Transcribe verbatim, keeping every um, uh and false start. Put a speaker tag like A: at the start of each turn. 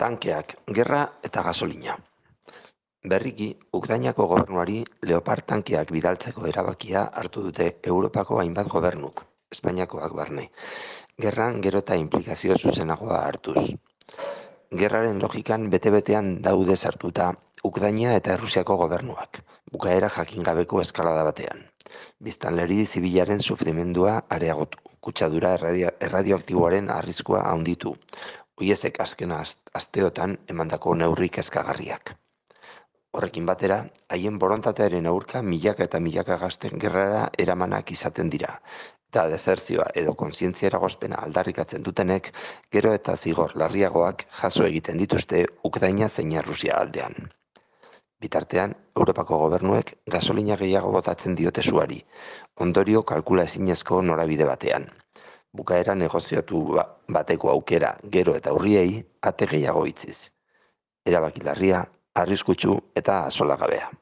A: Tankeak, gerra eta gasolina. Berriki, Ukrainako gobernuari Leopard tankeak bidaltzeko erabakia hartu dute Europako hainbat gobernuk, Espainiakoak barne. Gerran gero eta inplikazio zuzenagoa hartuz. Gerraren logikan bete-betean daude sartuta Ukraina eta Errusiako gobernuak, bukaera jakingabeko eskalada batean. Biztanleri zibilaren sufrimendua areagotu, kutsadura erradio, erradioaktiboaren arriskua handitu, oiezek azken asteotan emandako neurri kezkagarriak. Horrekin batera, haien borontatearen aurka milaka eta milaka gazten gerrara eramanak izaten dira, eta desertzioa edo kontzientzia eragozpena aldarrikatzen dutenek, gero eta zigor larriagoak jaso egiten dituzte Ukraina zein Errusia aldean. Bitartean, Europako gobernuek gasolina gehiago botatzen diote suari, ondorio kalkula ezinezko norabide batean. Bukaera negoziatu bateko aukera gero eta urriei ate gehiago itziz. Erabaki larria, arriskutsu eta axolagabea.